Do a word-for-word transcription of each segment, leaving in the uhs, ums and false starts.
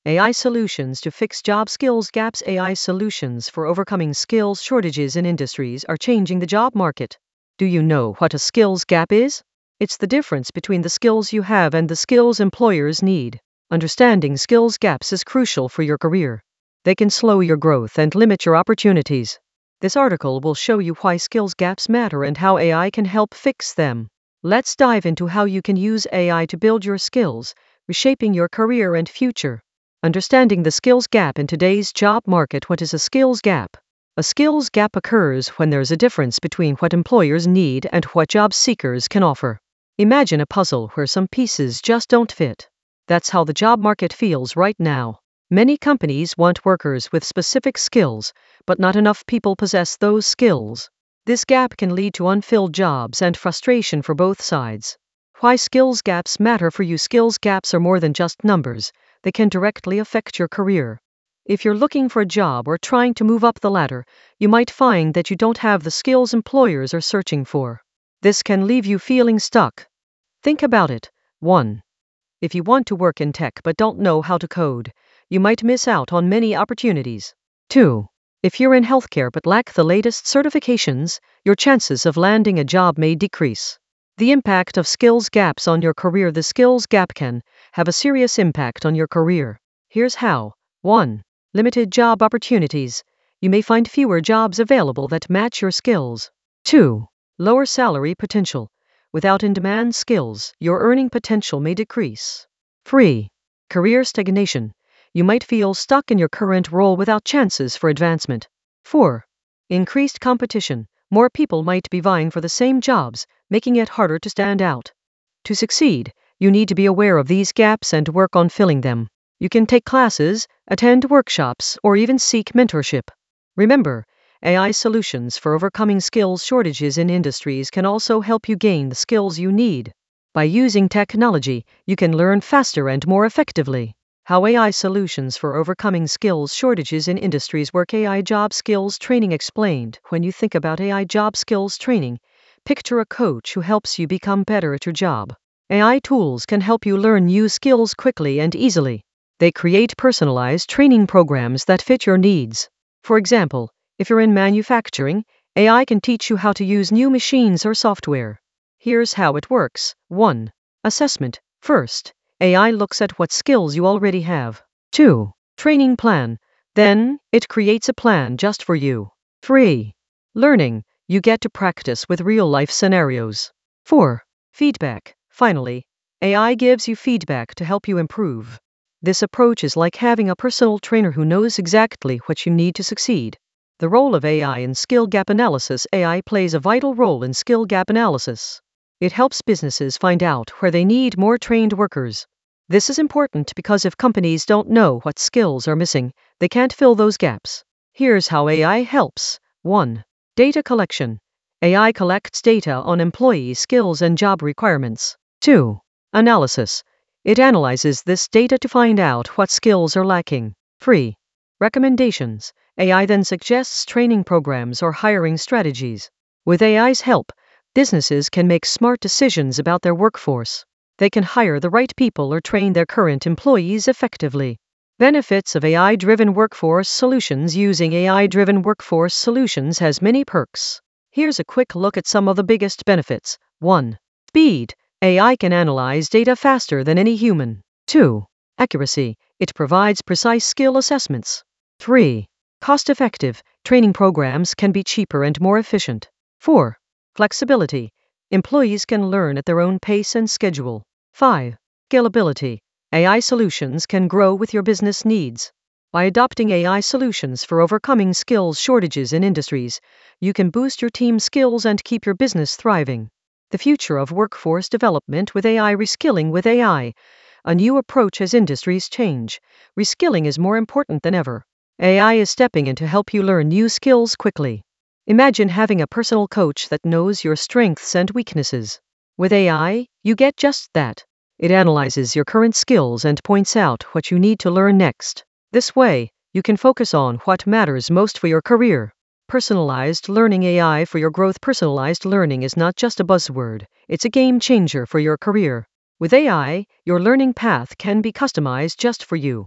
A I solutions to fix job skills gaps. A I solutions for overcoming skills shortages in industries are changing the job market. Do you know what a skills gap is? It's the difference between the skills you have and the skills employers need. Understanding skills gaps is crucial for your career. They can slow your growth and limit your opportunities. This article will show you why skills gaps matter and how A I can help fix them. Let's dive into how you can use A I to build your skills, reshaping your career and future. Understanding the skills gap in today's job market. What is a skills gap? A skills gap occurs when there's a difference between what employers need and what job seekers can offer. Imagine a puzzle where some pieces just don't fit. That's how the job market feels right now. Many companies want workers with specific skills, but not enough people possess those skills. This gap can lead to unfilled jobs and frustration for both sides. Why skills gaps matter for you. Skills gaps are more than just numbers. They can directly affect your career. If you're looking for a job or trying to move up the ladder, you might find that you don't have the skills employers are searching for. This can leave you feeling stuck. Think about it. one. If you want to work in tech but don't know how to code, you might miss out on many opportunities. two. If you're in healthcare but lack the latest certifications, your chances of landing a job may decrease. The impact of skills gaps on your career. The skills gap can have a serious impact on your career. Here's how. one. Limited job opportunities. You may find fewer jobs available that match your skills. two. Lower salary potential. Without in-demand skills, your earning potential may decrease. three. Career stagnation. You might feel stuck in your current role without chances for advancement. four. Increased competition. More people might be vying for the same jobs, making it harder to stand out. To succeed, you need to be aware of these gaps and work on filling them. You can take classes, attend workshops, or even seek mentorship. Remember, A I solutions for overcoming skills shortages in industries can also help you gain the skills you need. By using technology, you can learn faster and more effectively. How A I solutions for overcoming skills shortages in industries work. A I job skills training explained. When you think about A I job skills training, picture a coach who helps you become better at your job. A I tools can help you learn new skills quickly and easily. They create personalized training programs that fit your needs. For example, if you're in manufacturing, A I can teach you how to use new machines or software. Here's how it works. one. Assessment. First, A I looks at what skills you already have. two. Training plan. Then, it creates a plan just for you. three. Learning. You get to practice with real-life scenarios. four. Feedback. Finally, A I gives you feedback to help you improve. This approach is like having a personal trainer who knows exactly what you need to succeed. The role of A I in skill gap analysis. A I plays a vital role in skill gap analysis. It helps businesses find out where they need more trained workers. This is important because if companies don't know what skills are missing, they can't fill those gaps. Here's how A I helps. one. Data collection. A I collects data on employee skills and job requirements. two. Analysis. It analyzes this data to find out what skills are lacking. three. Recommendations. A I then suggests training programs or hiring strategies. With A I's help, businesses can make smart decisions about their workforce. They can hire the right people or train their current employees effectively. Benefits of A I-driven workforce solutions. Using A I-driven workforce solutions has many perks. Here's a quick look at some of the biggest benefits. one. Speed. A I can analyze data faster than any human. two. Accuracy. It provides precise skill assessments. three. Cost-effective. Training programs can be cheaper and more efficient. four. Flexibility. Employees can learn at their own pace and schedule. five. Scalability. A I solutions can grow with your business needs. By adopting A I solutions for overcoming skills shortages in industries, you can boost your team's skills and keep your business thriving. The future of workforce development with A I. Reskilling with A I. A new approach as industries change. Reskilling is more important than ever. A I is stepping in to help you learn new skills quickly. Imagine having a personal coach that knows your strengths and weaknesses. With A I, you get just that. It analyzes your current skills and points out what you need to learn next. This way, you can focus on what matters most for your career. Personalized learning. A I for your growth. Personalized learning is not just a buzzword, it's a game changer for your career. With A I, your learning path can be customized just for you.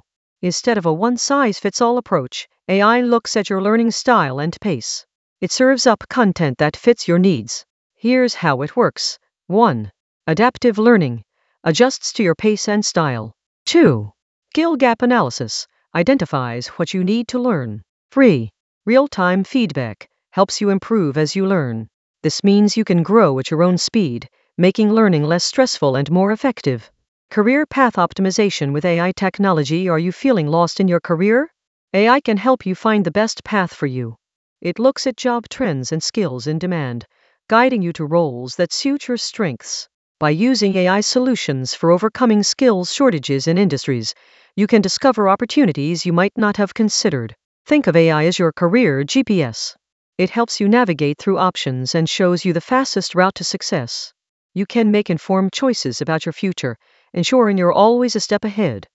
Instead of a one-size-fits-all approach, A I looks at your learning style and pace. It serves up content that fits your needs. Here's how it works. one. Adaptive learning. Adjusts to your pace and style. two. Skill gap analysis. Identifies what you need to learn. three. Real-time feedback. Helps you improve as you learn. This means you can grow at your own speed, making learning less stressful and more effective. Career path optimization with A I technology. Are you feeling lost in your career? A I can help you find the best path for you. It looks at job trends and skills in demand, guiding you to roles that suit your strengths. By using A I solutions for overcoming skills shortages in industries, you can discover opportunities you might not have considered. Think of A I as your career G P S. It helps you navigate through options and shows you the fastest route to success. You can make informed choices about your future, ensuring you're always a step ahead.